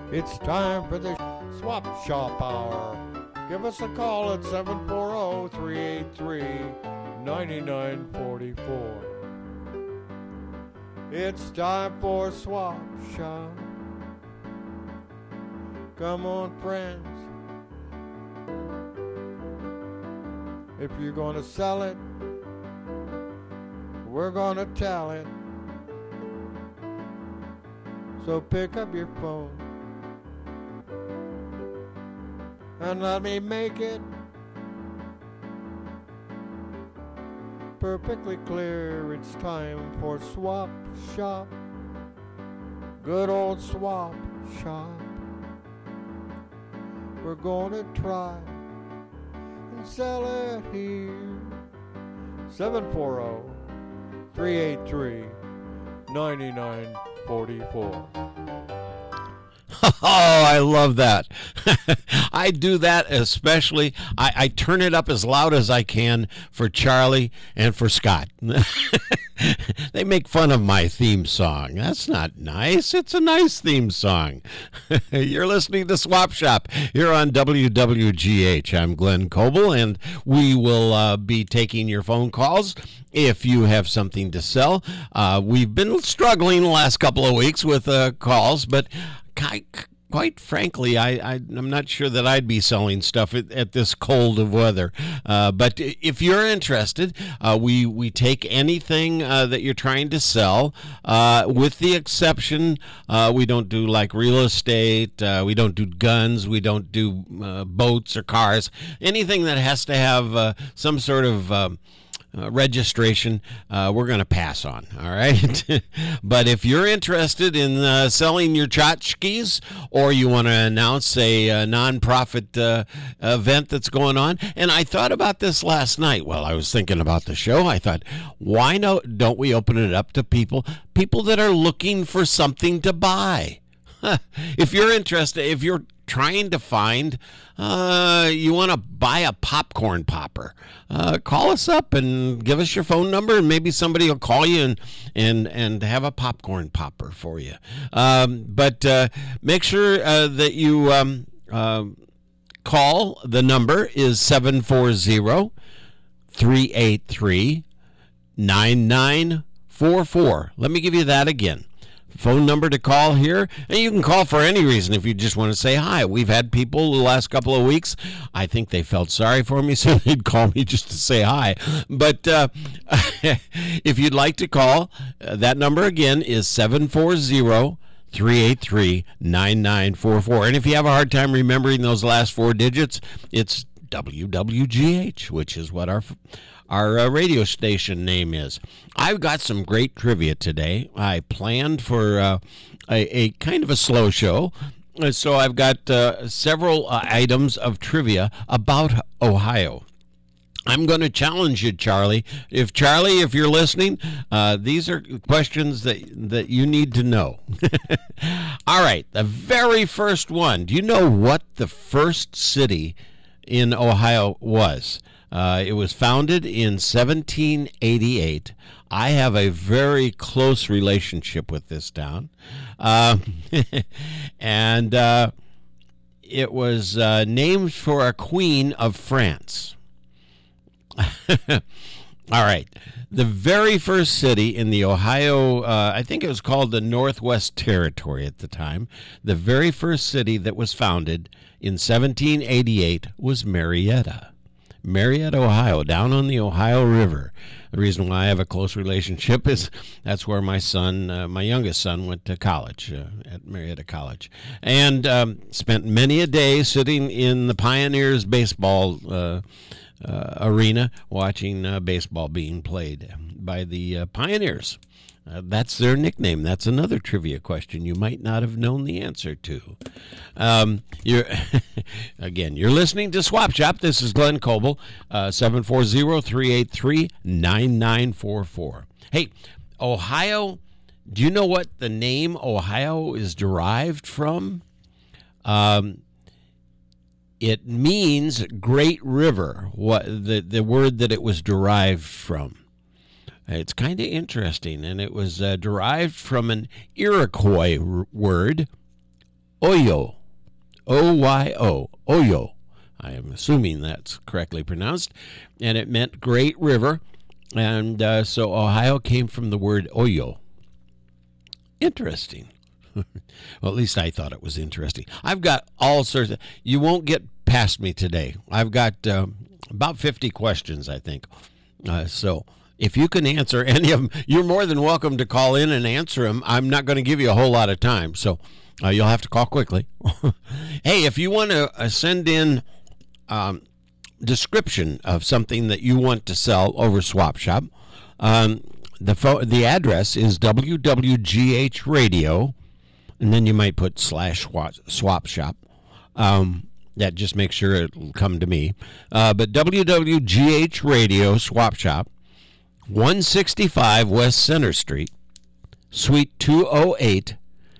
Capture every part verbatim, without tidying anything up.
It's time for the Swap Shop Hour. Give us a call at seven four zero, three eight three, nine nine four four. It's time for Swap Shop. Come on, friends. If you're going to sell it, we're going to tell it. So pick up your phone and let me make it perfectly clear. It's time for Swap Shop. Good old Swap Shop. We're gonna try and sell it here. seven four zero, three eight three, nine nine four four. Oh, I love that. I do that especially. I, I turn it up as loud as I can for Charlie and for Scott. They make fun of my theme song. That's not nice. It's a nice theme song. You're listening to Swap Shop here on W W G H. I'm Glenn Coble, and we will uh, be taking your phone calls if you have something to sell. Uh, we've been struggling the last couple of weeks with uh, calls, but quite frankly, I, I, I'm not sure that I'd be selling stuff at, at this cold of weather. Uh, but if you're interested, uh, we, we take anything uh, that you're trying to sell, uh, with the exception, uh, we don't do like real estate, uh, we don't do guns, we don't do uh, boats or cars, anything that has to have uh, some sort of um, Uh, registration, uh, we're going to pass on, all right? But if you're interested in uh, selling your tchotchkes, or you want to announce a, a nonprofit uh, event that's going on, and I thought about this last night while I was thinking about the show. I thought, why no, don't we open it up to people, people that are looking for something to buy? If you're interested, if you're trying to find, uh, you want to buy a popcorn popper, uh, call us up and give us your phone number, and maybe somebody will call you and and, and have a popcorn popper for you. Um, but uh, make sure uh, that you um, uh, call. The number is seven four zero, three eight three, nine nine four four. Let me give you that again. Phone number to call here, and you can call for any reason if you just want to say hi. We've had people the last couple of weeks, I think they felt sorry for me, so they'd call me just to say hi. But uh, if you'd like to call, uh, that number again is seven four zero, three eight three, nine nine four four. And if you have a hard time remembering those last four digits, it's W W G H, which is what our our uh, radio station name is. I've got some great trivia today. I planned for uh, a, a kind of a slow show, so I've got uh, several uh, items of trivia about Ohio. I'm going to challenge you, Charlie. If Charlie, if you're listening, uh, these are questions that that you need to know. All right, the very first one. Do you know what the first city in Ohio was? Uh, it was founded in seventeen eighty-eight. I have a very close relationship with this town. Uh, and uh, it was uh, named for a queen of France. All right. The very first city in the Ohio, uh, I think it was called the Northwest Territory at the time. The very first city that was founded in seventeen eighty-eight was Marietta. Marietta, Ohio, down on the Ohio River. The reason why I have a close relationship is that's where my son, uh, my youngest son, went to college, uh, at Marietta College, and um, spent many a day sitting in the Pioneers baseball uh, uh, arena watching uh, baseball being played by the uh, Pioneers. Uh, that's their nickname. That's another trivia question you might not have known the answer to. Um, you're again, you're listening to Swap Shop. This is Glenn Coble, uh, seven four zero, three eight three, nine nine four four. Hey, Ohio, do you know what the name Ohio is derived from? Um, it means great river, what the, the word that it was derived from. It's kind of interesting, and it was uh, derived from an Iroquois r- word, Oyo. O Y O. Oyo. I am assuming that's correctly pronounced. And it meant great river. And uh, so Ohio came from the word Oyo. Interesting. Well, at least I thought it was interesting. I've got all sorts of... You won't get past me today. I've got uh, about fifty questions, I think. Uh, so if you can answer any of them, you're more than welcome to call in and answer them. I'm not going to give you a whole lot of time, so uh, you'll have to call quickly. Hey, if you want to uh, send in um, description of something that you want to sell over Swap Shop, um, the fo- the address is W W G H Radio, and then you might put slash Swap Shop. Um, that just makes sure it'll come to me. Uh, but W W G H Radio Swap Shop, one sixty-five West Center Street, Suite two oh eight,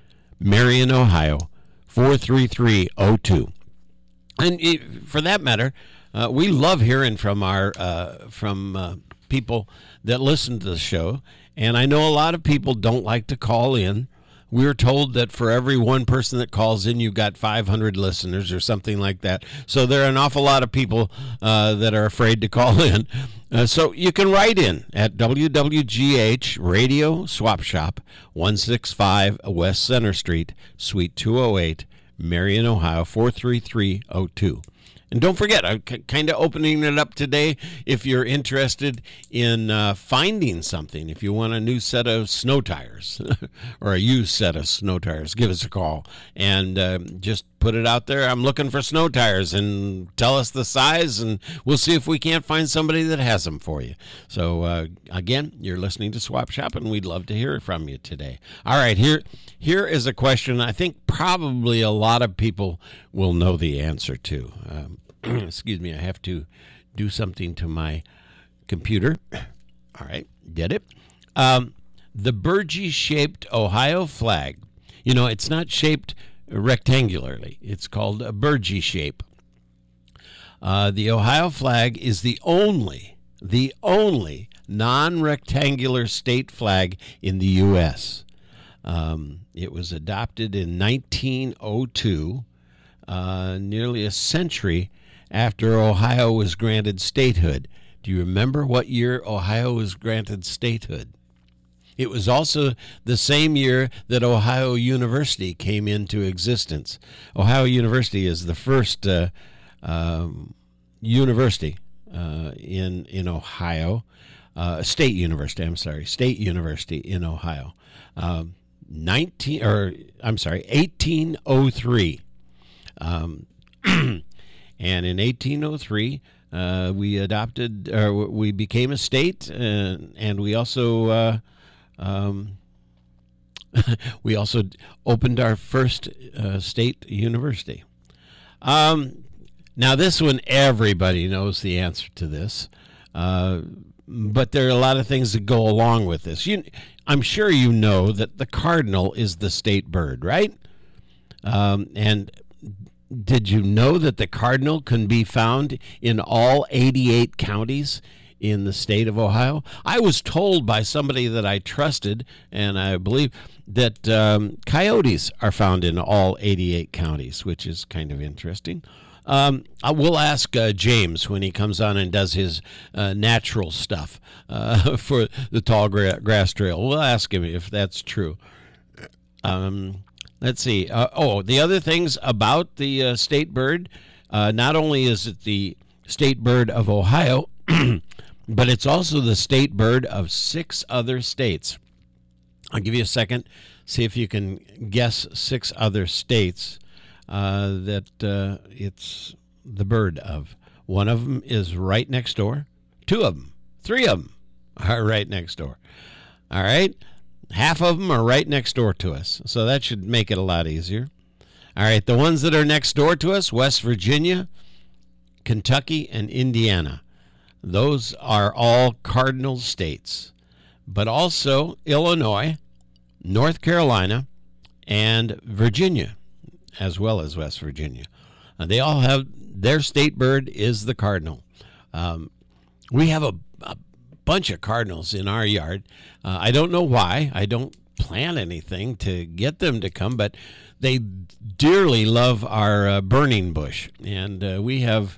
Marion, Ohio, four three three oh two. And it, for that matter, uh, we love hearing from our uh, from uh, people that listen to the show. And I know a lot of people don't like to call in. We're told that for every one person that calls in, you've got five hundred listeners or something like that. So there are an awful lot of people uh, that are afraid to call in. Uh, so you can write in at W W G H Radio Swap Shop, one sixty-five West Center Street, Suite two oh eight, Marion, Ohio, four three three oh two. And don't forget, I'm c- kind of opening it up today if you're interested in uh, finding something. If you want a new set of snow tires or a used set of snow tires, give us a call and uh, just put it out there. I'm looking for snow tires, and tell us the size, and we'll see if we can't find somebody that has them for you. So, uh, again, you're listening to Swap Shop, and we'd love to hear from you today. All right, here, here is a question I think probably a lot of people will know the answer to. Um, excuse me, I have to do something to my computer. All right, did it. Um, the burgee-shaped Ohio flag. You know, it's not shaped rectangularly. It's called a burgee shape. Uh, the Ohio flag is the only, the only non-rectangular state flag in the U S Um, it was adopted in nineteen oh two, uh, nearly a century after Ohio was granted statehood. Do you remember what year Ohio was granted statehood? It was also the same year that Ohio University came into existence. Ohio University is the first uh, um, university uh, in in Ohio, uh, state university. I'm sorry, state university in Ohio. Um, nineteen or I'm sorry, eighteen oh three, um, and in eighteen oh three. Uh, we adopted, or we became a state, uh, and we also uh, um, we also opened our first uh, state university. Um, now, this one, everybody knows the answer to this, uh, but there are a lot of things that go along with this. You, I'm sure you know that the cardinal is the state bird, right? Um, and did you know that the cardinal can be found in all eighty-eight counties in the state of Ohio? I was told by somebody that I trusted, and I believe, that um, coyotes are found in all eighty-eight counties, which is kind of interesting. Um, I will ask uh, James when he comes on and does his uh, natural stuff uh, for the tall gra- grass trail. We'll ask him if that's true. Um Let's see. Uh, oh, the other things about the uh, state bird, uh, not only is it the state bird of Ohio, but it's also the state bird of six other states. I'll give you a second, see if you can guess six other states uh, that uh, it's the bird of. One of them is right next door. Two of them, three of them are right next door. All right. Half of them are right next door to us, so that should make it a lot easier. All right, the ones that are next door to us, West Virginia, Kentucky, and Indiana. Those are all cardinal states, but also Illinois, North Carolina, and Virginia, as well as West Virginia. Uh, they all have, their state bird is the cardinal. Um, we have a, a bunch of cardinals in our yard. Uh, I don't know why. I don't plan anything to get them to come, but they dearly love our uh, burning bush. And uh, we have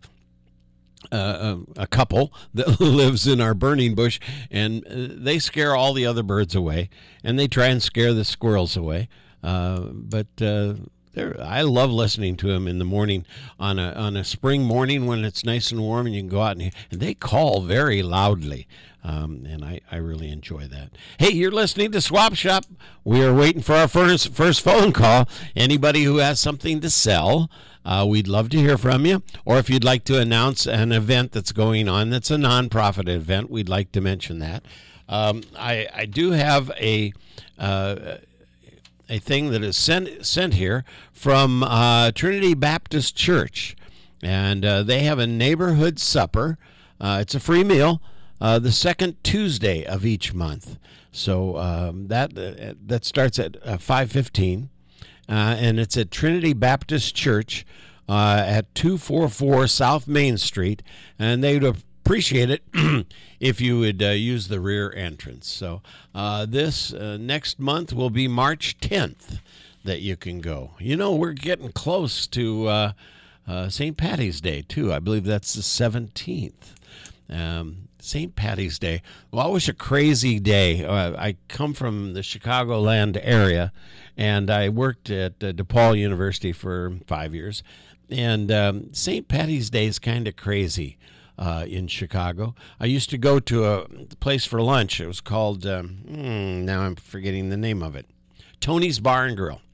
uh, a, a couple that lives in our burning bush, and uh, they scare all the other birds away, and they try and scare the squirrels away. Uh, but uh, I love listening to them in the morning on a on a spring morning when it's nice and warm, and you can go out and, and they call very loudly. Um, and I, I really enjoy that. Hey, you're listening to Swap Shop. We are waiting for our first, first phone call. Anybody who has something to sell, uh, we'd love to hear from you. Or if you'd like to announce an event that's going on that's a nonprofit event, we'd like to mention that. Um, I, I do have a uh, a thing that is sent, sent here from uh, Trinity Baptist Church. And uh, they have a neighborhood supper. Uh, it's a free meal. Uh, the second Tuesday of each month. So um, that uh, that starts at uh, five fifteen, uh, and it's at Trinity Baptist Church uh, at two forty-four South Main Street, and they would appreciate it if you would uh, use the rear entrance. So uh, this uh, next month will be March tenth that you can go. You know, we're getting close to uh, uh, Saint Patty's Day, too. I believe that's the seventeenth. Um, Saint Patty's Day. Well, it was a crazy day. Uh, I come from the Chicagoland area, and I worked at uh, DePaul University for five years. And um, Saint Patty's Day is kind of crazy uh, in Chicago. I used to go to a place for lunch. It was called, um, hmm, now I'm forgetting the name of it, Tony's Bar and Grill.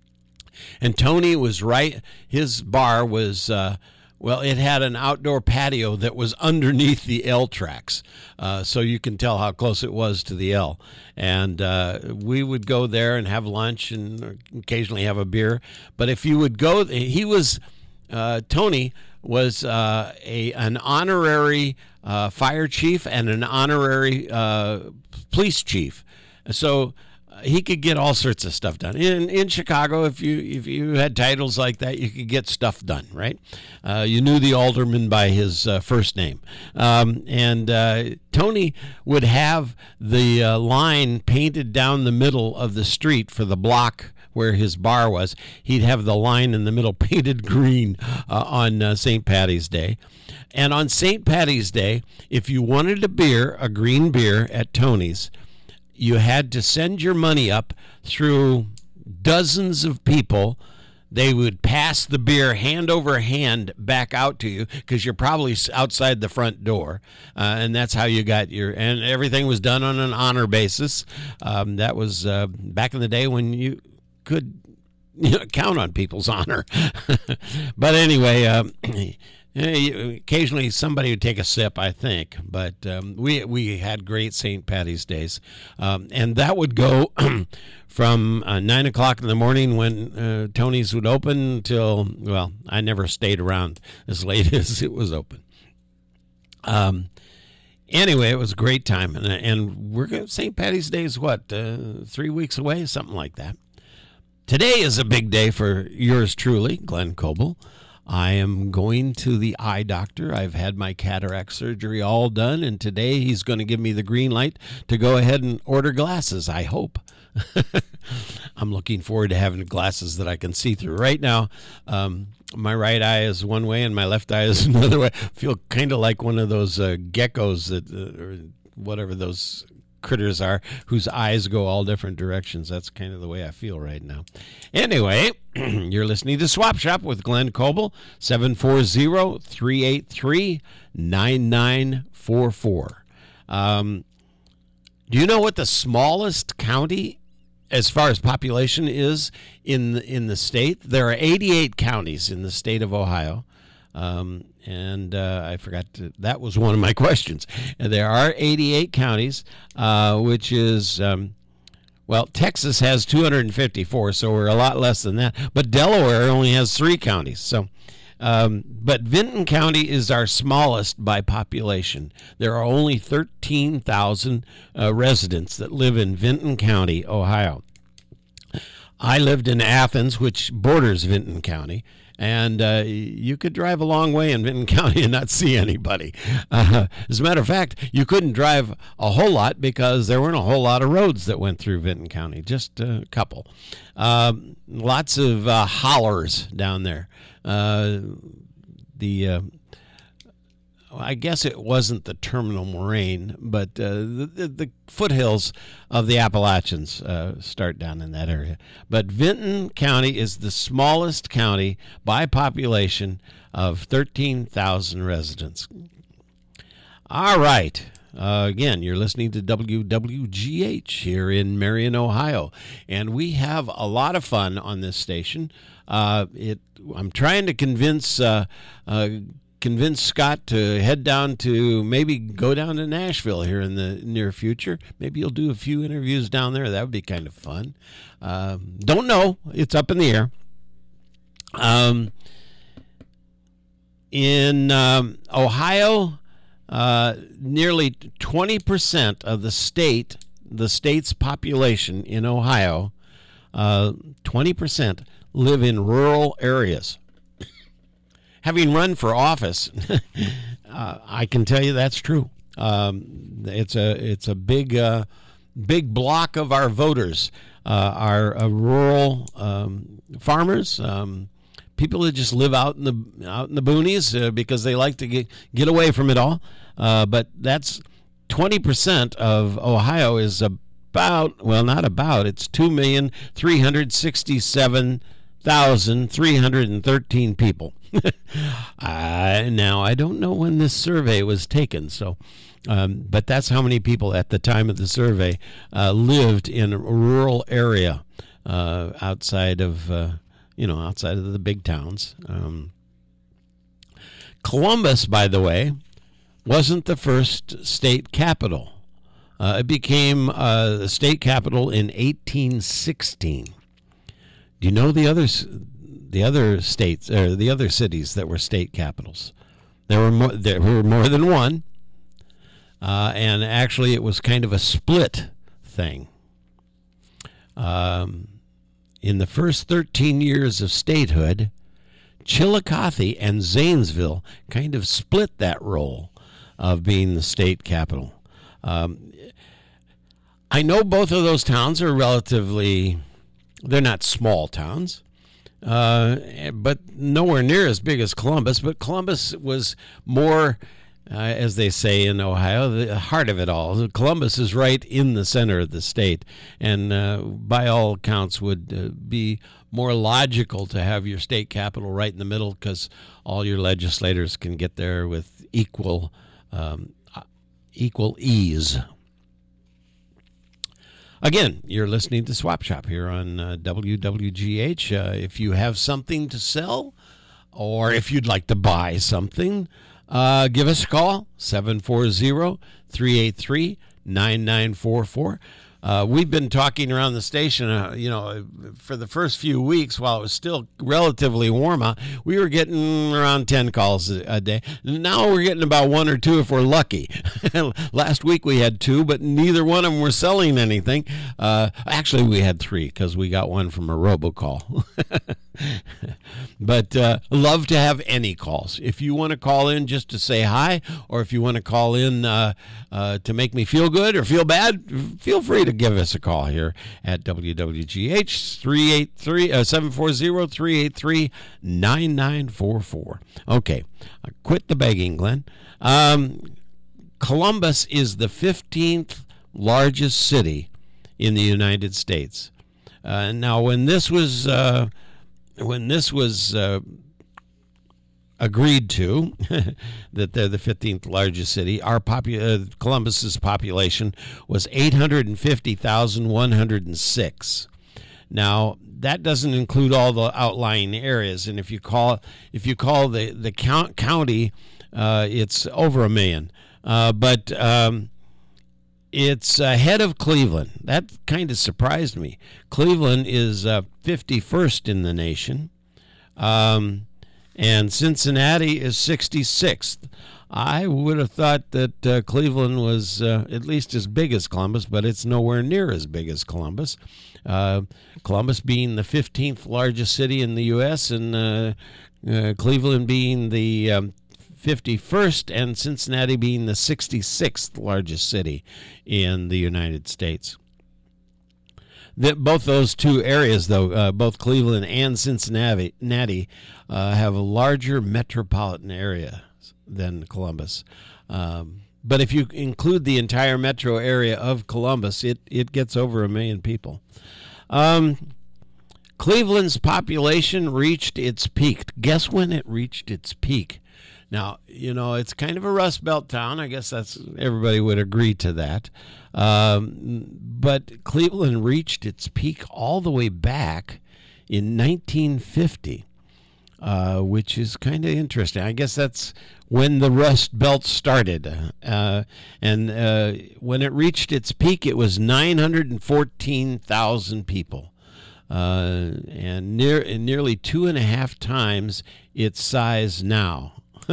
And Tony was right, his bar was... Uh, Well, it had an outdoor patio that was underneath the L tracks, uh, so you can tell how close it was to the L. And uh, we would go there and have lunch and occasionally have a beer. But if you would go, he was, uh, Tony was uh, a an honorary uh, fire chief and an honorary uh, police chief. So he could get all sorts of stuff done. In in Chicago, if you if you had titles like that, you could get stuff done, right? Uh, you knew the alderman by his uh, first name. Um, and uh, Tony would have the uh, line painted down the middle of the street for the block where his bar was. He'd have the line in the middle painted green uh, on uh, Saint Patty's Day. And on Saint Patty's Day, if you wanted a beer, a green beer at Tony's, you had to send your money up through dozens of people. They would pass the beer hand over hand back out to you because you're probably outside the front door. Uh, and that's how you got your, and everything was done on an honor basis. Um, that was uh, back in the day when you could you know, count on people's honor. But anyway, um, occasionally somebody would take a sip, I think, but um, we we had great Saint Patty's Days, um, and that would go from uh, nine o'clock in the morning when uh, Tony's would open till, well, I never stayed around as late as it was open. Um, anyway, it was a great time, and, and we're going Saint Patty's Day is what, uh, three weeks away, something like that. Today is a big day for yours truly, Glenn Coble. I am going to the eye doctor. I've had my cataract surgery all done, and today he's going to give me the green light to go ahead and order glasses, I hope. I'm looking forward to having glasses that I can see through. Right now, um, my right eye is one way and my left eye is another way. I feel kind of like one of those uh, geckos that, uh, or whatever those critters are, whose eyes go all different directions. That's kind of the way I feel right now. Anyway, you're listening to Swap Shop with Glenn Coble, seven four zero, three eight three, nine nine four four. Um, do you know what the smallest county as far as population is in the, in the state? There are eighty-eight counties in the state of Ohio. Um, and uh, I forgot to, that was one of my questions. There are eighty-eight counties, uh, which is, um, well, Texas has two hundred fifty-four, so we're a lot less than that. But Delaware only has three counties. So, um, but Vinton County is our smallest by population. There are only thirteen thousand uh, residents that live in Vinton County, Ohio. I lived in Athens, which borders Vinton County, and uh, you could drive a long way in Vinton County and not see anybody. Uh, as a matter of fact, you couldn't drive a whole lot because there weren't a whole lot of roads that went through Vinton County, just a couple. Um, lots of uh, hollers down there. Uh, the uh, I guess it wasn't the terminal moraine, but uh, the, the, the foothills of the Appalachians uh, start down in that area. But Vinton County is the smallest county by population of thirteen thousand residents. All right. Uh, again, you're listening to W W G H here in Marion, Ohio, and we have a lot of fun on this station. Uh, it. I'm trying to convince uh, uh, convince Scott to head down to maybe go down to Nashville here in the near future. Maybe you'll do a few interviews down there. That would be kind of fun. Um, don't know. It's up in the air. Um, in um, Ohio, uh, nearly twenty percent of the state, the state's population in Ohio, uh, twenty percent live in rural areas. Having run for office, uh, I can tell you that's true. Um, it's a it's a big uh, big block of our voters uh, are uh, rural um, farmers, um, people that just live out in the out in the boonies uh, because they like to get get away from it all. Uh, but that's twenty percent of Ohio is about well, not about it's two million three hundred sixty-seven thousand three hundred thirteen people. uh, now, I don't know when this survey was taken, so, um, but that's how many people at the time of the survey uh, lived in a rural area uh, outside of, uh, you know, outside of the big towns. Um, Columbus, by the way, wasn't the first state capital. Uh, it became uh, the state capital in eighteen sixteen. Do you know the others? The other states or the other cities that were state capitals? There were more, there were more than one, uh, and actually it was kind of a split thing. Um, in the first thirteen years of statehood, Chillicothe and Zanesville kind of split that role of being the state capital. Um, I know both of those towns are relatively, they're not small towns. Uh, but nowhere near as big as Columbus. But Columbus was more, uh, as they say in Ohio, the heart of it all. Columbus is right in the center of the state, and uh, by all accounts would uh, be more logical to have your state capital right in the middle because all your legislators can get there with equal um, equal ease. Again, you're listening to Swap Shop here on uh, W W G H. Uh, if you have something to sell or if you'd like to buy something, uh, give us a call, seven four zero, three eight three, nine nine four four. Uh, we've been talking around the station, uh, you know, for the first few weeks while it was still relatively warm out. We were getting around ten calls a, a day. Now we're getting about one or two if we're lucky. Last week we had two, but neither one of them were selling anything. Uh, actually, we had three because we got one from a robocall. But uh, love to have any calls. If you want to call in just to say hi, or if you want to call in uh, uh, to make me feel good or feel bad, feel free to give us a call here at W W G H three eight three, seven four zero, three eight three, nine nine four four. Okay, quit the begging, Glenn. Um, Columbus is the fifteenth largest city in the United States. Uh, now, when this was uh, when this was uh, agreed to, that they're the fifteenth largest city, our popu- uh, Columbus's population was eight hundred fifty thousand one hundred six. Now, that doesn't include all the outlying areas, and if you call if you call the the count, county, uh, it's over a million. Uh, but um, it's ahead of Cleveland. That kind of surprised me. Cleveland is uh, fifty-first in the nation, um, and Cincinnati is sixty-sixth. I would have thought that uh, Cleveland was uh, at least as big as Columbus, but it's nowhere near as big as Columbus. Uh, Columbus being the fifteenth largest city in the U S and uh, uh, Cleveland being the um, fifty-first and Cincinnati being the sixty-sixth largest city in the United States. The, both those two areas, though, uh, both Cleveland and Cincinnati, Natty, uh, have a larger metropolitan area than Columbus. Um, but if you include the entire metro area of Columbus, it, it gets over a million people. Um, Cleveland's population reached its peak. Guess when it reached its peak? Now, you know, it's kind of a Rust Belt town. I guess that's everybody would agree to that. Um, but Cleveland reached its peak all the way back in nineteen fifty, uh, which is kind of interesting. I guess that's when the Rust Belt started. Uh, and uh, when it reached its peak, it was nine hundred fourteen thousand people. Uh, and near and nearly two and a half times its size now.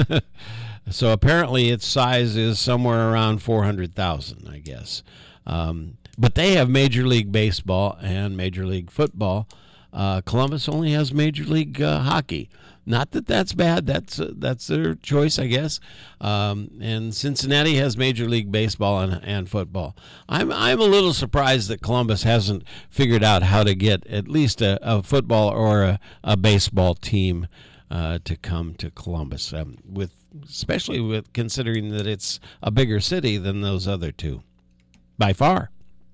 So apparently its size is somewhere around four hundred thousand, I guess. Um, but they have Major League Baseball and Major League Football. Uh, Columbus only has Major League uh, Hockey. Not that that's bad. That's uh, that's their choice, I guess. Um, and Cincinnati has Major League Baseball and, and football. I'm I'm a little surprised that Columbus hasn't figured out how to get at least a, a football or a, a baseball team Uh, to come to Columbus, um, with especially with considering that it's a bigger city than those other two, by far.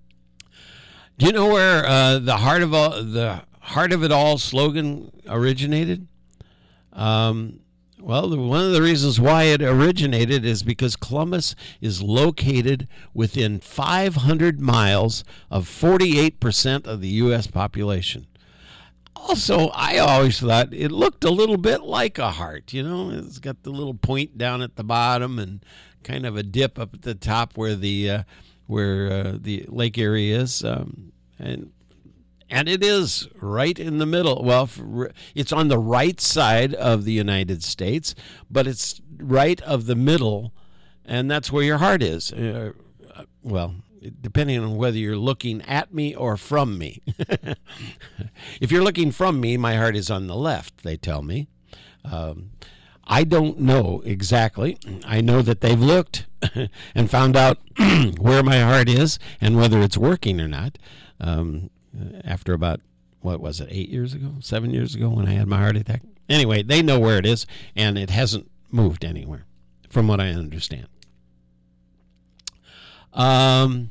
Do you know where uh, the heart of all, the heart of it all slogan originated? Um, well, the, one of the reasons why it originated is because Columbus is located within five hundred miles of forty-eight percent of the U S population. Also, I always thought it looked a little bit like a heart, you know. It's got the little point down at the bottom and kind of a dip up at the top where the uh, where uh, the Lake Erie is, um, and and it is right in the middle. Well, it's on the right side of the United States, but it's right of the middle, and that's where your heart is. Uh, well. Depending on whether you're looking at me or from me. If you're looking from me, my heart is on the left, they tell me. Um, I don't know exactly. I know that they've looked and found out where my heart is and whether it's working or not. Um, after about, what was it, eight years ago, seven years ago when I had my heart attack. Anyway, they know where it is, and it hasn't moved anywhere, from what I understand. Um,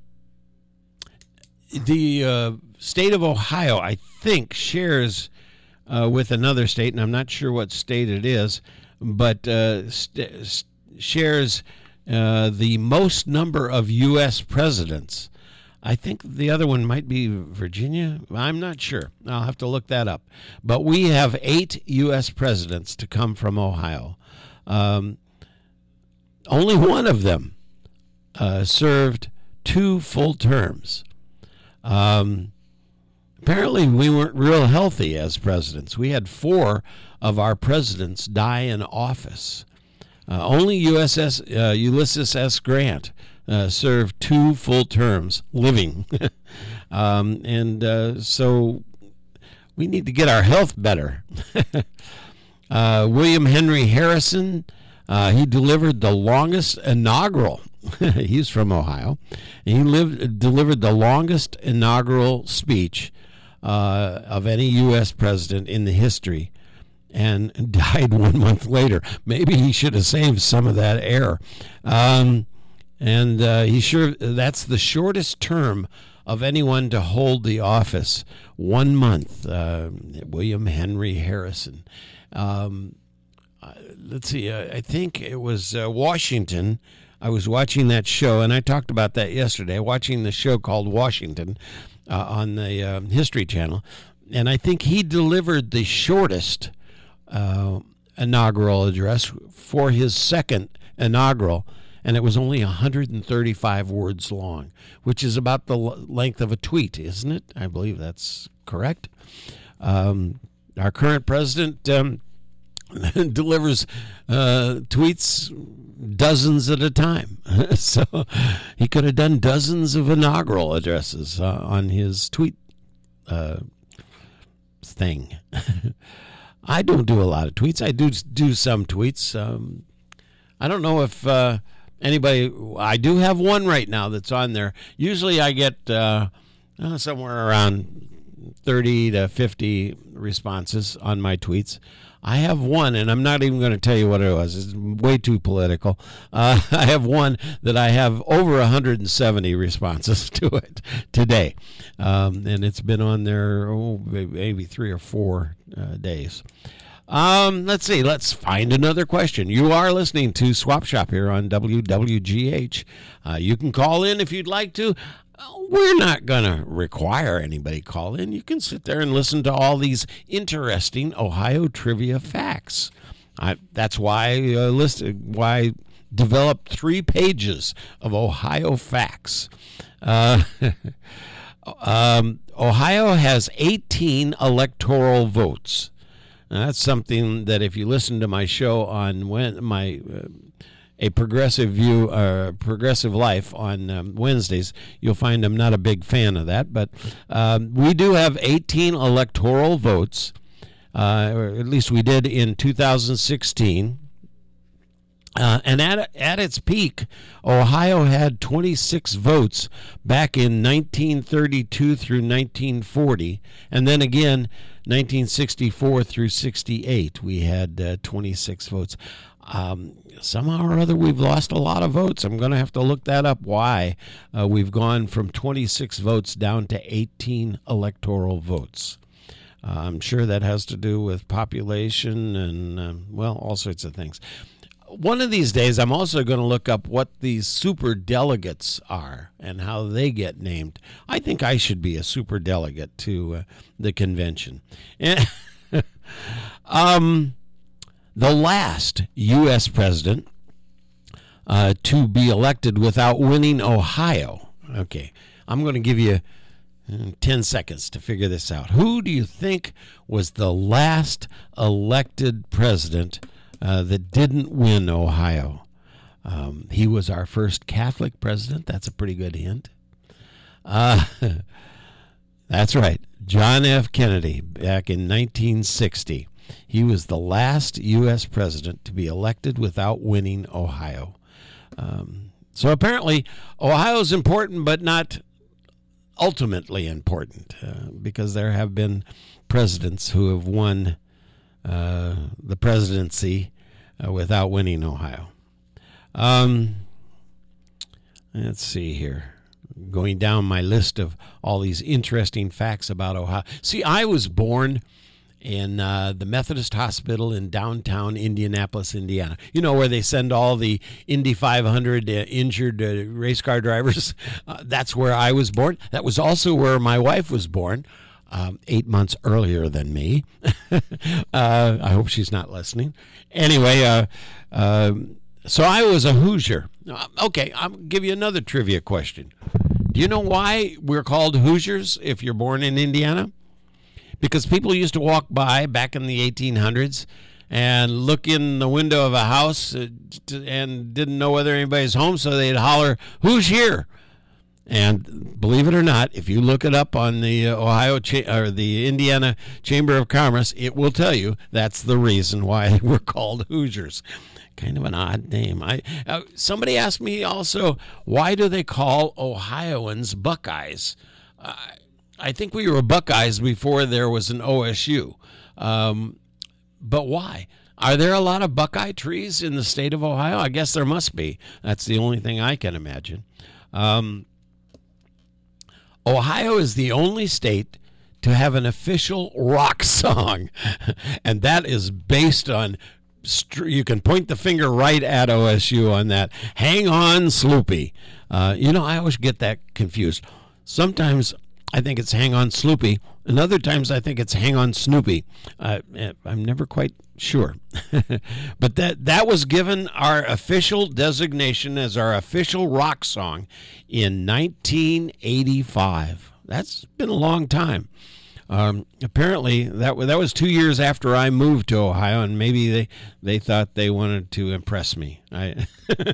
the uh, state of Ohio, I think, shares uh, with another state, and I'm not sure what state it is, but uh, st- shares uh, the most number of U S presidents. I think the other one might be Virginia. I'm not sure. I'll have to look that up. But we have eight U S presidents to come from Ohio. Um, only one of them Uh, served two full terms. Um, apparently, we weren't real healthy as presidents. We had four of our presidents die in office. Uh, only U S S uh, Ulysses S. Grant uh, served two full terms living. um, and uh, so we need to get our health better. uh, William Henry Harrison, uh, he delivered the longest inaugural He's from Ohio. And he lived, delivered the longest inaugural speech uh, of any U S president in the history, and died one month later. Maybe he should have saved some of that air. Um, and uh, he sure that's the shortest term of anyone to hold the office. One month. Uh, William Henry Harrison. Um, let's see. Uh, I think it was uh, Washington. I was watching that show, and I talked about that yesterday, watching the show called Washington uh, on the uh, History Channel. And I think he delivered the shortest uh, inaugural address for his second inaugural, and it was only one hundred thirty-five words long, which is about the l- length of a tweet, isn't it? I believe that's correct. Um, our current president um, delivers uh, tweets dozens at a time. So he could have done dozens of inaugural addresses uh, on his tweet uh, thing. I don't do a lot of tweets. I do do some tweets. Um, I don't know if uh, anybody. I do have one right now that's on there. Usually, I get uh, uh, somewhere around thirty to fifty responses on my tweets. I have one, and I'm not even going to tell you what it was. It's way too political. Uh, I have one that I have over one hundred seventy responses to it today, um, and it's been on there oh, maybe three or four uh, days. Um, let's see. Let's find another question. You are listening to Swap Shop here on W W G H. Uh, you can call in if you'd like to. We're not going to require anybody call in. You can sit there and listen to all these interesting Ohio trivia facts. I, that's why I uh, listed, why I developed three pages of Ohio facts. Uh, um, Ohio has eighteen electoral votes. Now, that's something that if you listen to my show on when my uh, a progressive view, uh, progressive life on um, Wednesdays, you'll find I'm not a big fan of that. But um, we do have eighteen electoral votes, uh, or at least we did in two thousand sixteen. Uh, and at at its peak, Ohio had twenty-six votes back in nineteen thirty-two through nineteen forty, and then again nineteen sixty-four through sixty-eight. We had uh, twenty-six votes. Um, somehow or other, we've lost a lot of votes. I'm going to have to look that up. Why uh, we've gone from twenty-six votes down to eighteen electoral votes. Uh, I'm sure that has to do with population and um, well, all sorts of things. One of these days, I'm also going to look up what these super delegates are and how they get named. I think I should be a super delegate to uh, the convention. And um, the last U S president uh, to be elected without winning Ohio. Okay, I'm going to give you ten seconds to figure this out. Who do you think was the last elected president Uh, that didn't win Ohio? Um, he was our first Catholic president. That's a pretty good hint. Uh, that's right. John F. Kennedy, back in nineteen sixty. He was the last U S president to be elected without winning Ohio. Um, so apparently, Ohio is important, but not ultimately important, uh, because there have been presidents who have won uh, the presidency Uh, without winning Ohio. Um, let's see here. Going down my list of all these interesting facts about Ohio. See, I was born in uh, the Methodist Hospital in downtown Indianapolis, Indiana. You know, where they send all the Indy five hundred uh, injured uh, race car drivers. Uh, that's where I was born. That was also where my wife was born. Um, eight months earlier than me. uh, I hope she's not listening. Anyway, uh, uh, so I was a Hoosier. Okay, I'll give you another trivia question. Do you know why we're called Hoosiers if you're born in Indiana? Because people used to walk by back in the eighteen hundreds and look in the window of a house and didn't know whether anybody's home, so they'd holler, "Who's here?" And believe it or not, if you look it up on the uh, Ohio cha- or the Indiana Chamber of Commerce, it will tell you that's the reason why we're called Hoosiers. Kind of an odd name. I uh, somebody asked me also, why do they call Ohioans Buckeyes? Uh, I think we were Buckeyes before there was an O S U. Um, but why? Are there a lot of Buckeye trees in the state of Ohio? I guess there must be. That's the only thing I can imagine. Um, Ohio is the only state to have an official rock song, and that is based on, you can point the finger right at O S U on that. Hang on, Sloopy. Uh, you know, I always get that confused. Sometimes I think it's Hang on, Sloopy, and other times I think it's Hang on, Snoopy. Uh, I'm never quite sure. But that that was given our official designation as our official rock song in nineteen eighty-five. That's been a long time. um, apparently that wa- that was two years after I moved to Ohio, and maybe they, they thought they wanted to impress me. I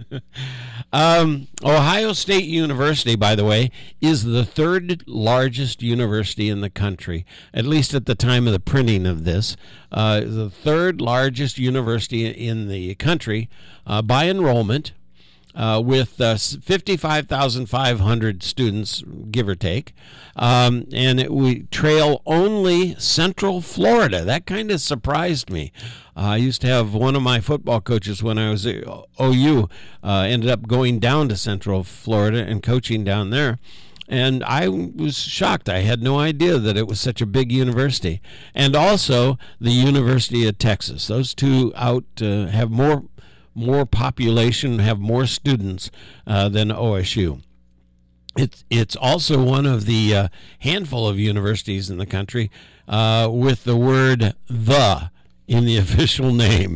um, Ohio State University, by the way, is the third largest university in the country, at least at the time of the printing of this. Uh, the third largest university in the country uh, by enrollment. Uh, with uh, fifty-five thousand five hundred students, give or take. Um, and it, we trail only Central Florida. That kind of surprised me. Uh, I used to have one of my football coaches when I was at O U, uh, ended up going down to Central Florida and coaching down there. And I was shocked. I had no idea that it was such a big university. And also the University of Texas. Those two out uh, have more more population, have more students uh, than O S U. It's it's also one of the uh, handful of universities in the country uh, with the word "the" in the official name.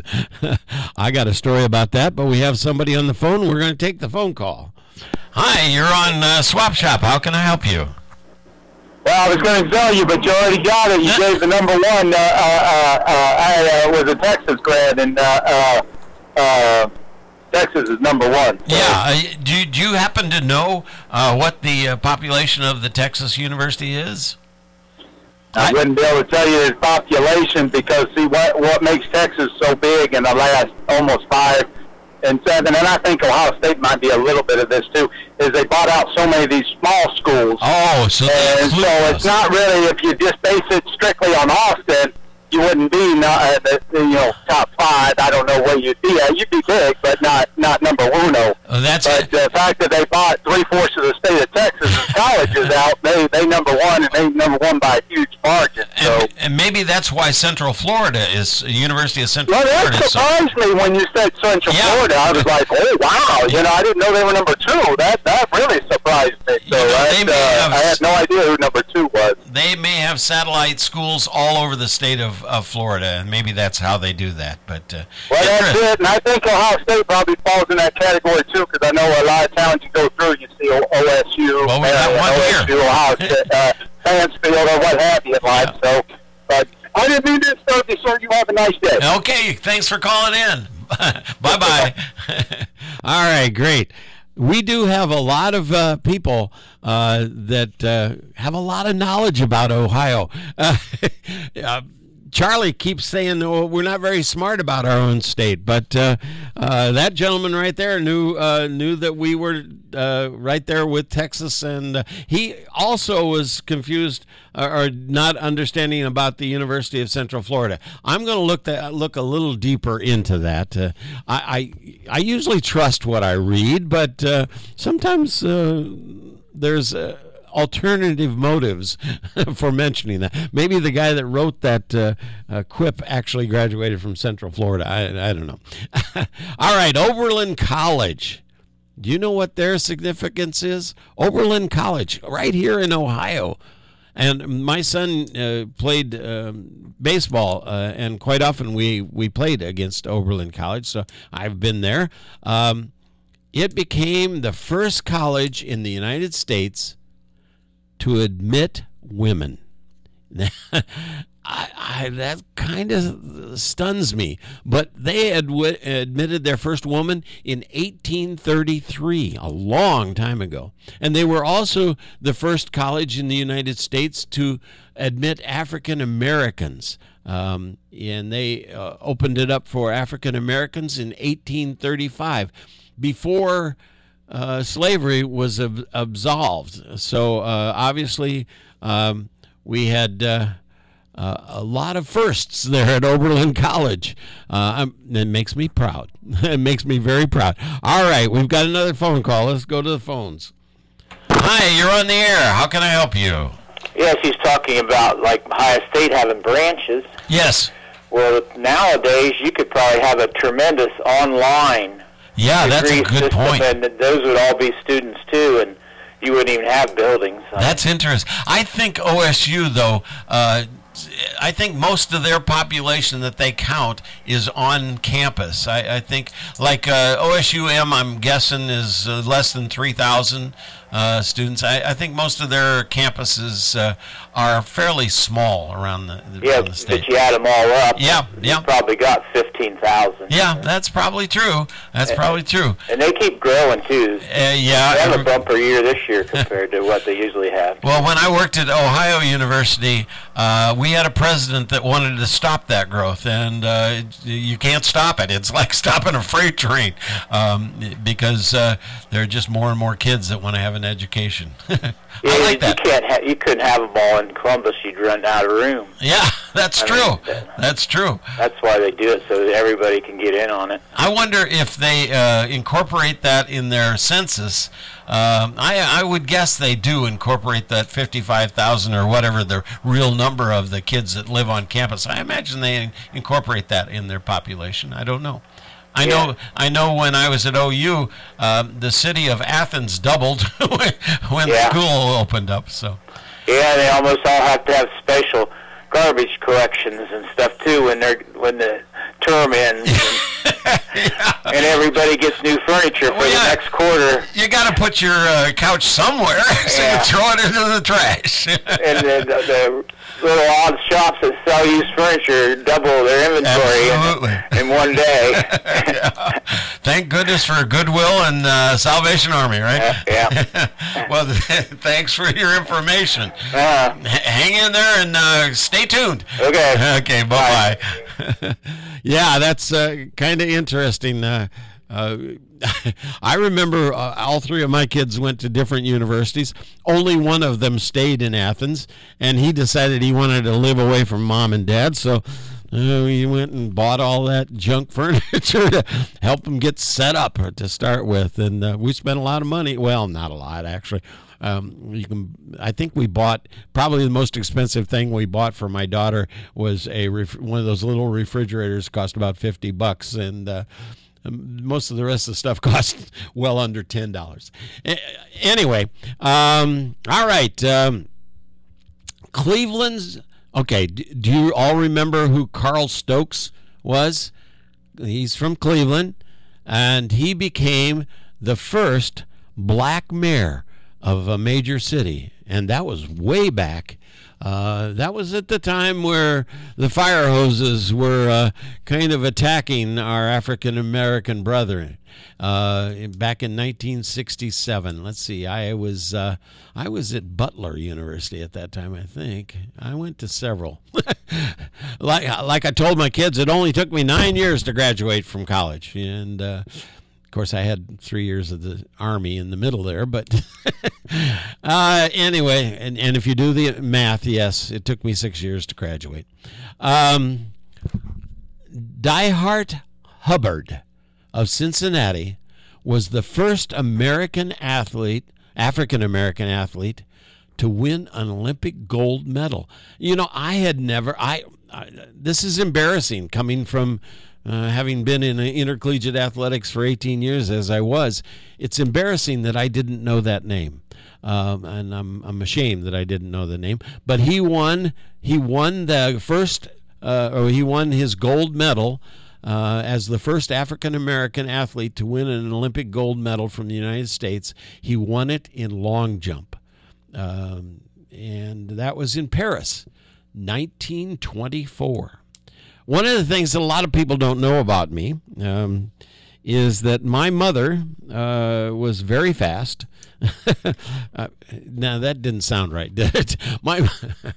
I got a story about that, but we have somebody on the phone. We're going to take the phone call. Hi, you're on uh, Swap Shop. How can I help you? Well, I was going to tell you, but you already got it. You gave the number one. Uh, uh, uh, I uh, was a Texas grad, and uh, uh, uh, Texas is number one. So. Yeah. Uh, do, you- do you happen to know uh, what the uh, population of the Texas University is? I wouldn't be able to tell you its population because, see, what what makes Texas so big in the last almost five and seven, and I think Ohio State might be a little bit of this too, is they bought out so many of these small schools. Oh, so they And so include it's us. not really, if you just base it strictly on Austin, you wouldn't be not, uh, the, you know, top five. I don't know where you'd be at. You'd be big, but not not number uno. Oh, that's But it. the fact that they bought three-fourths of the state of Texas as colleges out, they they number one, and they number one by a huge margin. So, And, and maybe that's why Central Florida is University of Central well, Florida. that is so- surprised me when you said Central Yeah. Florida. I was like, oh, wow. You know, I didn't know they were number two. That that really surprised me. So You know, that, they may uh, have- I had no idea who number two was. They may have satellite schools all over the state of, of Florida, and maybe that's how they do that. But uh, Well, that's interesting. it, and I think Ohio State probably falls in that category too, because I know a lot of towns you go through, you see O- OSU, Well, we got uh, one O S U, here. Ohio State, uh, Mansfield, or what have you in life. Yeah. So, but I didn't mean to disturb you, sir. You have a nice day. Okay, thanks for calling in. Bye-bye. All right, great. We do have a lot of uh, people uh, that uh, have a lot of knowledge about Ohio. Uh, uh, Charlie keeps saying, "Oh, we're not very smart about our own state," but uh, uh, that gentleman right there knew uh, knew that we were uh, right there with Texas, and uh, he also was confused or, or not understanding about the University of Central Florida. I'm going to look that look a little deeper into that. Uh, I, I I usually trust what I read, but uh, sometimes uh, there's. Uh, alternative motives for mentioning that. Maybe the guy that wrote that uh, uh, quip actually graduated from Central Florida. I, I don't know. All right, Oberlin College. Do you know what their significance is? Oberlin College, right here in Ohio. And my son uh, played um, baseball, uh, and quite often we, we played against Oberlin College, so I've been there. Um, it became the first college in the United States to admit women. I, I, that kind of stuns me. But they had w- admitted their first woman in eighteen thirty-three, a long time ago. And they were also the first college in the United States to admit African Americans. Um, and they uh, opened it up for African Americans in eighteen thirty-five, before Uh, slavery was ab- absolved. So uh, obviously um, we had uh, uh, a lot of firsts there at Oberlin College. Uh, I'm, it makes me proud. It makes me very proud. All right, we've got another phone call. Let's go to the phones. Hi, you're on the air. How can I help you? Yes, he's talking about like Ohio State having branches. Yes. Well, nowadays you could probably have a tremendous online Yeah, that's a degree good system, point. and those would all be students too, and you wouldn't even have buildings. That's interesting. I think O S U, though, uh, I think most of their population that they count is on campus. I, I think, like uh, O S U M, I'm guessing, is uh, less than three thousand. uh, students. I, I think most of their campuses uh, are fairly small around the, Yeah, around the state. but you add them all up, Yeah, yeah. you probably got fifteen thousand. Yeah, that's probably true. That's probably true. And they keep growing, too. Uh, yeah. They have every- a bumper year this year compared to what they usually have. Well, when I worked at Ohio University, uh, we had a president that wanted to stop that growth, and uh, you can't stop it. It's like stopping a freight train um, because uh, there are just more and more kids that want to have an education. Yeah, I like you, that. You, can't ha- you couldn't have them all in Columbus. You'd run out of room. Yeah, that's I true. mean, that- That's true. That's why they do it, so that everybody can get in on it. I wonder if they uh, incorporate that in their census. Um, I, I would guess they do incorporate that fifty-five thousand or whatever the real number of the kids that live on campus. I imagine they incorporate that in their population. I don't know. I know. Yeah. I know. When I was at O U, um, the city of Athens doubled when Yeah. school opened up. So. Yeah, they almost all have to have special garbage collections and stuff too when they're when the term ends, and, Yeah. and everybody gets new furniture for Well, yeah. the next quarter. You got to put your uh, couch somewhere, so Yeah. you throw it into the trash. And the, the, the little odd shops that sell used furniture double their inventory Absolutely. in, in one day. Yeah. Thank goodness for Goodwill and uh, Salvation Army, right? Yeah. Well, thanks for your information. Uh, H- hang in there and uh, stay tuned. okay. Okay, bye bye. Yeah, that's uh, kind of interesting. Uh, uh, I remember uh, all three of my kids went to different universities. Only one of them stayed in Athens, and he decided he wanted to live away from mom and dad, so uh, we went and bought all that junk furniture to help him get set up to start with, and uh, we spent a lot of money. Well, not a lot, actually. Um, you can. I think we bought probably the most expensive thing we bought for my daughter was a ref, one of those little refrigerators. Cost about fifty bucks, and uh, most of the rest of the stuff cost well under ten dollars. Anyway, um, all right. Um, Cleveland's okay. Do you all remember who Carl Stokes was? He's from Cleveland, and he became the first black mayor of a major city, and that was way back. Uh, that was at the time where the fire hoses were uh, kind of attacking our African American brethren. Uh, back in nineteen sixty-seven. Let's see. I was uh, I was at Butler University at that time. I think I went to several. like like I told my kids, it only took me nine years to graduate from college, and. Uh, Of course, I had three years of the Army in the middle there, but uh, anyway, and, and if you do the math, yes, it took me six years to graduate. Um, Diehard Hubbard of Cincinnati was the first American athlete, African-American athlete, to win an Olympic gold medal. You know, I had never, I, I this is embarrassing coming from Uh, having been in intercollegiate athletics for eighteen years as I was. It's embarrassing that I didn't know that name, um, and I'm I'm ashamed that I didn't know the name. But he won he won the first uh, or he won his gold medal uh, as the first African American athlete to win an Olympic gold medal from the United States. He won it in long jump, um, and that was in Paris, nineteen twenty-four. One of the things that a lot of people don't know about me um, is that my mother uh, was very fast. uh, now, that didn't sound right, did it? My,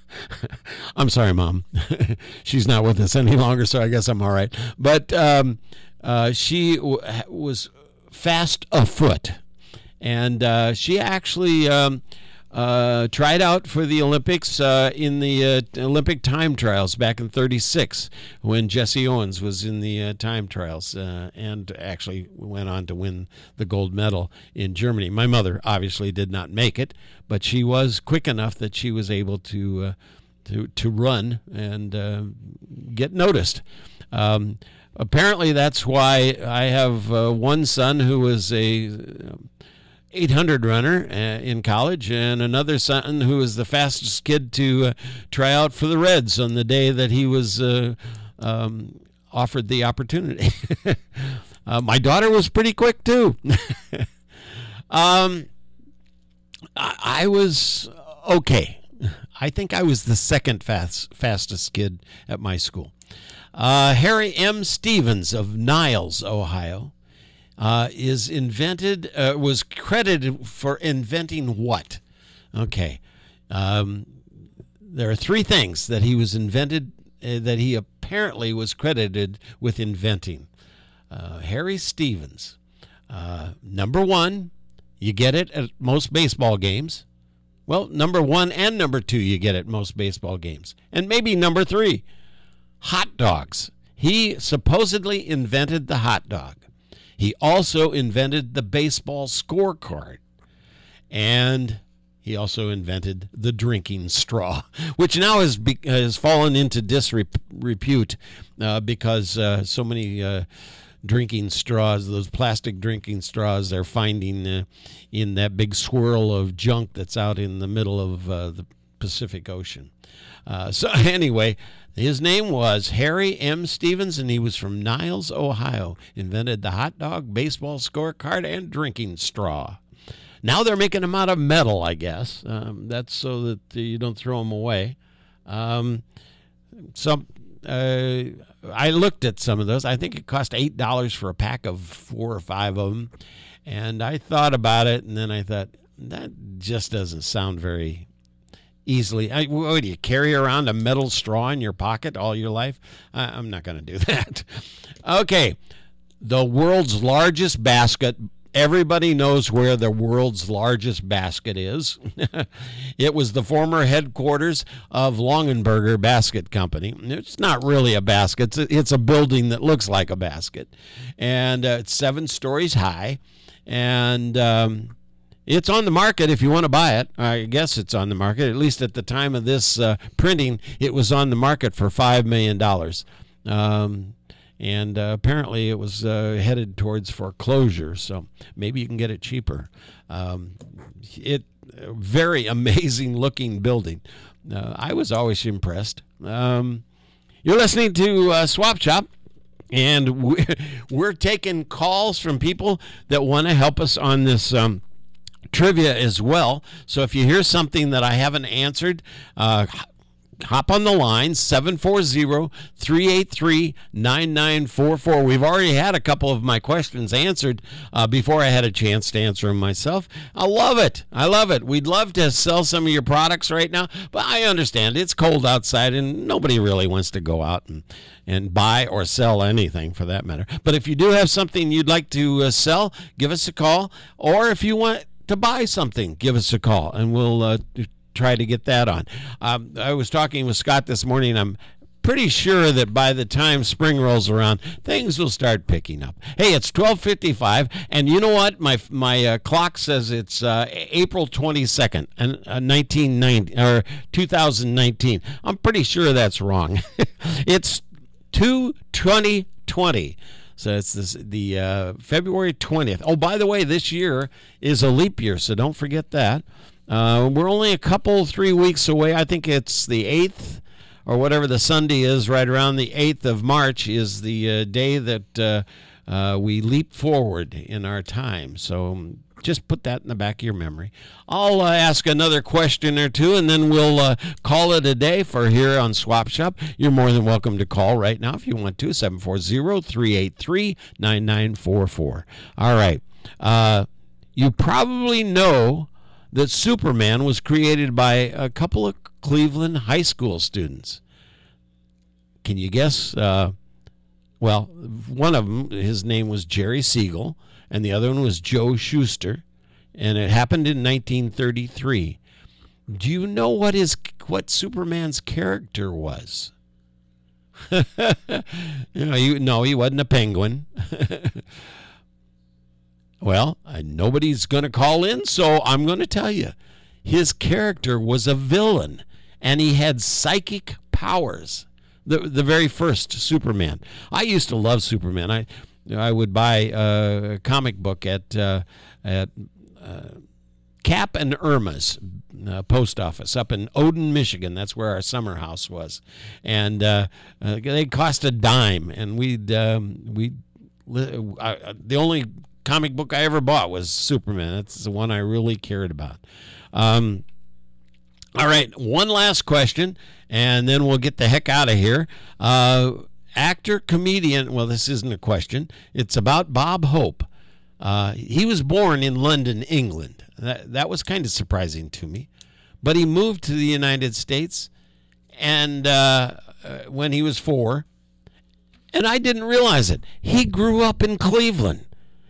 I'm sorry, Mom. She's not with us any longer, so I guess I'm all right. But um, uh, she w- was fast afoot, and uh, she actually... Um, Uh, tried out for the Olympics uh, in the uh, Olympic time trials back in thirty-six when Jesse Owens was in the uh, time trials uh, and actually went on to win the gold medal in Germany. My mother obviously did not make it, but she was quick enough that she was able to uh, to to run and uh, get noticed. Um, apparently, that's why I have uh, one son who was a eight hundred runner uh, in college, and another son who was the fastest kid to uh, try out for the Reds on the day that he was uh, um, offered the opportunity. uh, my daughter was pretty quick too. um, I, I was okay. I think I was the second fast, fastest kid at my school. Uh, Harry M. Stevens of Niles, Ohio, uh, is invented, uh, was credited for inventing what? Okay. Um, there are three things that he was invented, uh, that he apparently was credited with inventing. Uh, Harry Stevens. Uh, number one, you get it at most baseball games. Well, number one and number two you get at most baseball games. And maybe number three, hot dogs. He supposedly invented the hot dog. He also invented the baseball scorecard. And he also invented the drinking straw, which now has, be, has fallen into disrepute uh, because uh, so many uh, drinking straws, those plastic drinking straws, they're finding uh, in that big swirl of junk that's out in the middle of uh, the Pacific Ocean. Uh, so anyway, his name was Harry M. Stevens, and he was from Niles, Ohio. Invented the hot dog, baseball scorecard, and drinking straw. Now they're making them out of metal, I guess. Um, that's so that you don't throw them away. Um, some... Uh, I looked at some of those. I think it cost eight dollars for a pack of four or five of them. And I thought about it, and then I thought, that just doesn't sound very easily. I, what, do you carry around a metal straw in your pocket all your life? I, I'm not going to do that. Okay, the world's largest basket. Everybody knows where the world's largest basket is. It was the former headquarters of Longenberger Basket Company. It's not really a basket. It's a, it's a building that looks like a basket. And uh, it's seven stories high. And um, it's on the market if you want to buy it. I guess it's on the market. At least at the time of this uh, printing, it was on the market for five million dollars. Um And uh, apparently it was uh, headed towards foreclosure, so maybe you can get it cheaper. Um, it very amazing looking building. Uh, I was always impressed. Um, you're listening to uh, Swap Shop, and we're, we're taking calls from people that want to help us on this um, trivia as well. So if you hear something that I haven't answered, uh, hop on the line, seven four zero, three eight three, nine nine four four. We've already had a couple of my questions answered uh, before I had a chance to answer them myself. I love it. I love it. We'd love to sell some of your products right now, but I understand it's cold outside and nobody really wants to go out and, and buy or sell anything for that matter. But if you do have something you'd like to uh, sell, give us a call. Or if you want to buy something, give us a call and we'll uh, try to get that on. Um, I was talking with Scott this morning. I'm pretty sure that by the time spring rolls around, things will start picking up. Hey, it's twelve fifty-five, and you know what? My my uh, clock says it's uh, April twenty-second, and uh, nineteen ninety or two thousand nineteen. I'm pretty sure that's wrong. It's two twenty twenty. So it's this, the uh, February twentieth. Oh, by the way, this year is a leap year, so don't forget that. Uh, we're only a couple, three weeks away. I think it's the eighth or whatever the Sunday is, right around the eighth of March is the uh, day that uh, uh, we leap forward in our time. So um, just put that in the back of your memory. I'll uh, ask another question or two, and then we'll uh, call it a day for here on Swap Shop. You're more than welcome to call right now if you want to, seven four zero, three eight three, nine nine four four. All right. Uh, you probably know that Superman was created by a couple of Cleveland high school students. Can you guess? Uh, well, one of them, his name was Jerry Siegel, and the other one was Joe Shuster, and it happened in nineteen thirty-three. Do you know what his what Superman's character was? you know, you, no, he wasn't a penguin. Well, uh, nobody's going to call in, so I'm going to tell you. His character was a villain, and he had psychic powers. The the very first Superman. I used to love Superman. I I would buy a comic book at uh, at uh, Cap and Irma's uh, post office up in Odin, Michigan. That's where our summer house was, and uh, uh, they cost a dime, and we'd um, we uh, the only comic book I ever bought was Superman. That's the one I really cared about. Um, all right, one last question, and then we'll get the heck out of here. Uh, actor, comedian, well, this isn't a question. It's about Bob Hope. Uh, he was born in London, England. That, that was kind of surprising to me. But he moved to the United States and uh, uh, when he was four, and I didn't realize it. He grew up in Cleveland.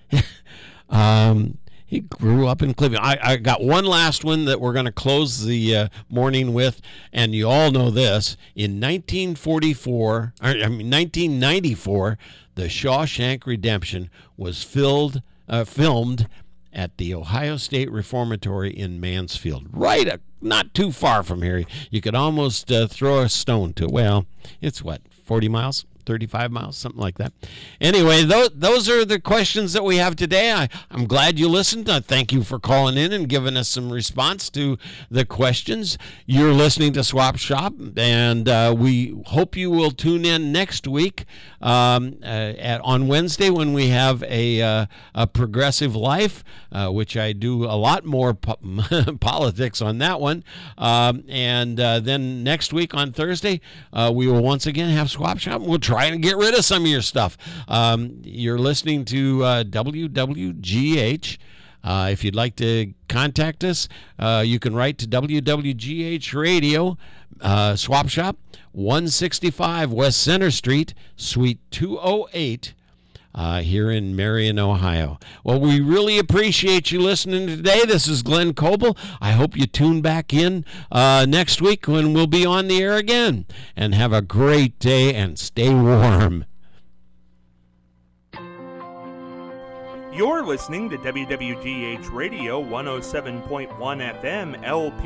um, he grew up in Cleveland. I, I got one last one that we're going to close the uh, morning with, and you all know this. In nineteen forty-four, or, I mean nineteen ninety-four, The Shawshank Redemption was filled, uh, filmed at the Ohio State Reformatory in Mansfield, right uh, not too far from here. You could almost uh, throw a stone to, well, it's what, forty miles? thirty-five miles, something like that. Anyway, those, those are the questions that we have today. I, I'm glad you listened. Uh, thank you for calling in and giving us some response to the questions. You're listening to Swap Shop, and uh, we hope you will tune in next week um, uh, at, on Wednesday when we have a, uh, a Progressive Life, uh, which I do a lot more po- politics on that one. Um, and uh, then next week on Thursday, uh, we will once again have Swap Shop. We'll try and get rid of some of your stuff. Um, you're listening to uh, W W G H. Uh, if you'd like to contact us, uh, you can write to W W G H Radio, uh, Swap Shop, one sixty-five West Center Street, Suite two oh eight, uh, here in Marion, Ohio. Well, we really appreciate you listening today. This is Glenn Coble. I hope you tune back in uh, next week when we'll be on the air again. And have a great day and stay warm. You're listening to W W G H Radio one oh seven point one F M L P